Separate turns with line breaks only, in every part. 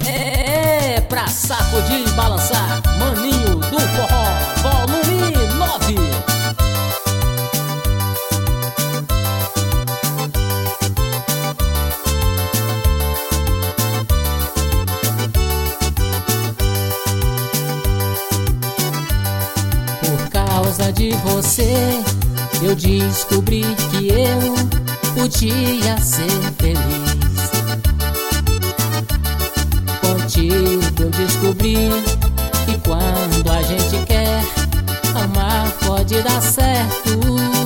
É pra sacudir e balançar, Maninho do Forró, volume 9. Por causa de você, eu descobri que eu podia ser feliz. Contigo eu descobri que quando a gente quer amar pode dar certo.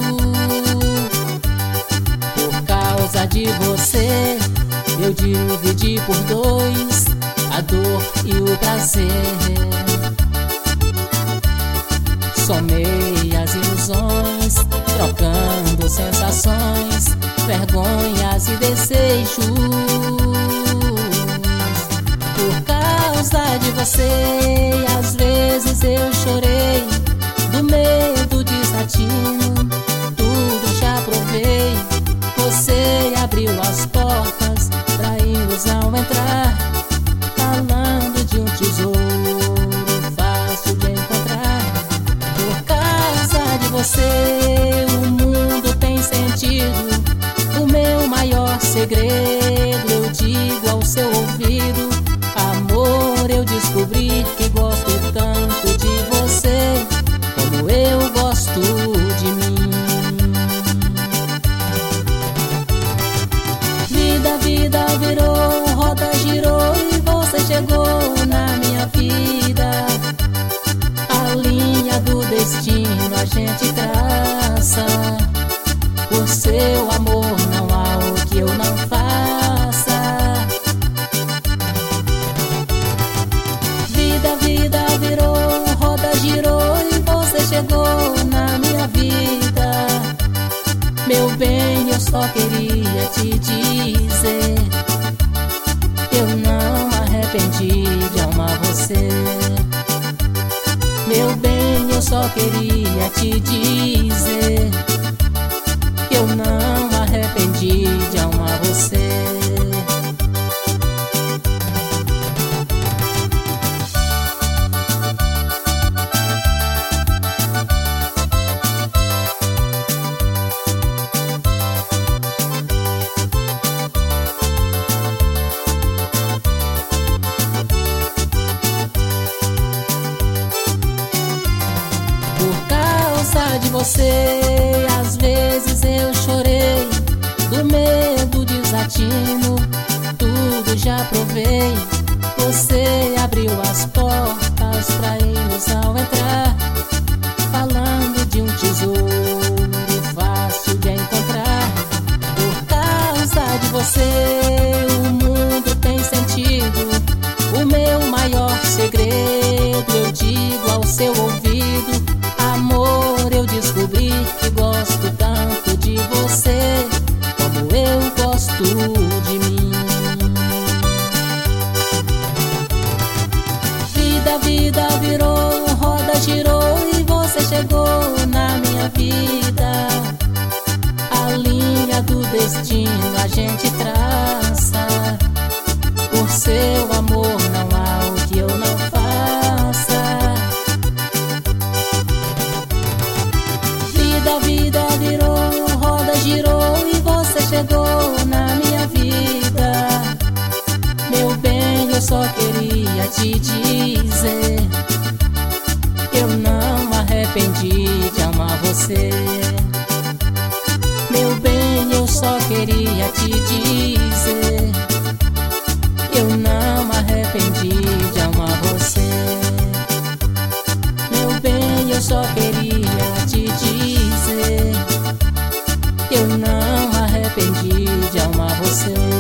Por causa de você, eu dividi por dois a dor e o prazer. Somei as ilusões, trocando sensações, vergonhas e desejos. Por causa de você, às vezes eu chorei, do medo desatino, tudo já provei. Você abriu as portas pra ilusão entrar, falando de um tesouro fácil de encontrar. Por causa de você, o mundo tem sentido. O meu maior segredo eu digo ao seu ouvido: amor, eu descobri que gosto tanto de você como eu gosto de mim. Vida virou, roda girou e você chegou na minha vida. A linha do destino a gente traça. Por seu amor não há o que eu não faça. Vida virou, roda girou e você chegou na minha vida. Meu bem, eu só queria te dizer, eu não me arrependi de amar você. Meu bem, eu só queria te dizer, eu não me arrependi de amar você. Por causa de você, às vezes eu chorei, do medo desatino, tudo já provei. Você abriu as portas pra ilusão entrar, falando de um tesouro fácil de encontrar. Por causa de você, o mundo tem sentido. O meu maior segredo eu digo ao seu ouvido: amor, eu descobri que gosto tanto de você como eu gosto de mim. Vida virou, roda girou e você chegou na minha vida. A linha do destino a gente traça. Por seu amor não há o que eu não faça. Vida virou, roda girou e você chegou na minha vida. Meu bem, eu só queria te dizer, eu não me arrependi de amar você. Meu bem, eu só queria te dizer, eu não me arrependi de amar você. Meu bem, eu só queria te dizer, eu não me arrependi de amar você.